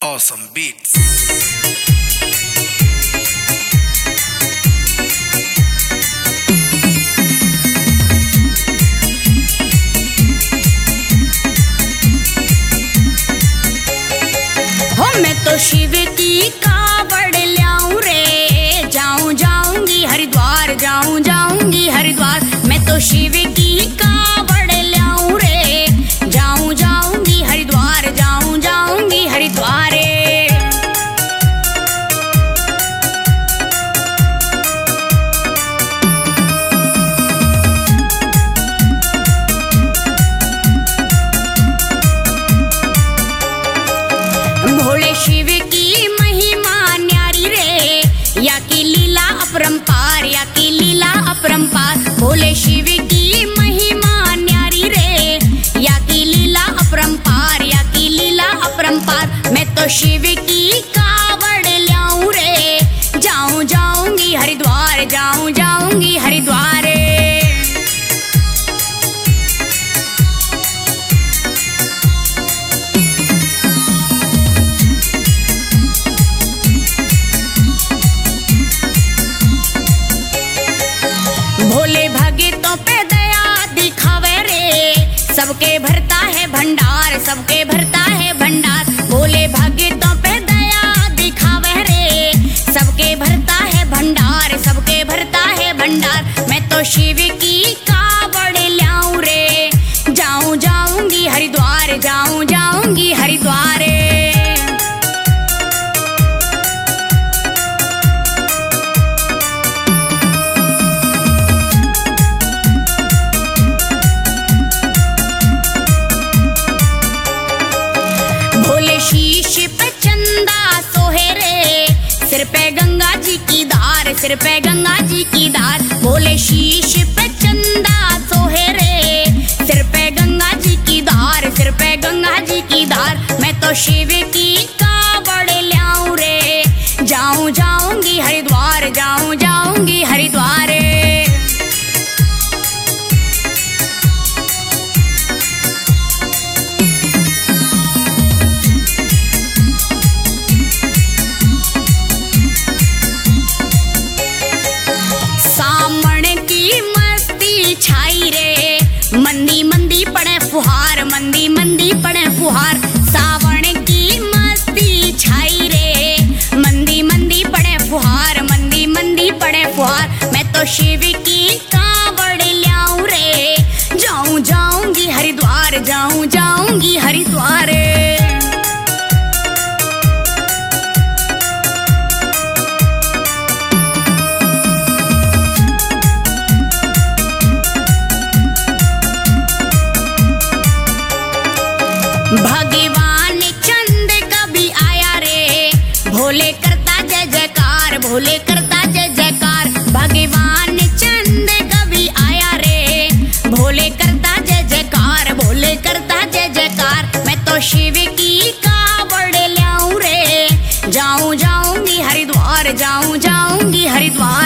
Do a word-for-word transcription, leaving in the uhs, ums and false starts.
Awesome beats. हो मैं तो शिव की कावड़ ल्याऊं रे, जाऊं जाऊंगी हरिद्वार, जाऊं जाऊंगी हरिद्वार। मैं तो शिव की कावड़ ल्याऊं रे, जाऊं जाऊंगी हरिद्वार, जाऊं जाऊंगी हरिद्वार। भोले शिव की महिमा न्यारी रे, या की लीला अपरंपार, या की लीला अपरंपार। भोले शिव की महिमा न्यारी रे, या की लीला अपरंपार, या की लीला अपरंपार। मैं तो शिव की कावड़ ल्याऊं रे, जाऊं जाऊंगी हरिद्वार, जाऊं जाऊंगी हरिद्वार। भोले भगतों पे दया दिखावे रे, सबके भरता है भंडार, सबके भरता है भंडार। भोले भगतों पे दया दिखावे रे, सबके भरता है भंडार, सबके भरता है भंडार। मैं तो शिव की कावड़ ल्याऊं रे, जाऊं जाऊंगी हरिद्वार, जाऊं जाऊंगी हरिद्वार। भोले शीश पे चंदा सोहे रे, सिर पे गंगा जी की धार, सिर पे गंगा जी की धार। भोले शीश पे चंदा सोहे रे, सिर पे गंगा जी की धार, सिर पे गंगा जी की धार। मैं तो शिव की कावड़ ल्याऊं रे, जाऊं जाऊंगी हरिद्वार, जाऊं जाऊंगी हरिद्वार। छाई रे, मंदी मंदी पड़े फुहार, मंदी मंदी पड़े फुहार। सावन की मस्ती छाई रे, मंदी मंदी पड़े फुहार, मंदी मंदी पड़े फुहार। मैं तो शिव की कावड़ ल्याऊं रे, जाऊं जाऊंगी हरिद्वार, जाऊं जाऊंगी हरिद्वार। भगवान चंद कभी आया रे, भोले करता जय जयकार, भोले करता जय जयकार। भगवान चंद कभी आया रे, भोले करता जय जयकार, भोले करता जय जयकार। मैं तो शिव की कावड़ ल्याऊं रे, जाऊं जाऊंगी हरिद्वार, जाऊं जाऊंगी हरिद्वार।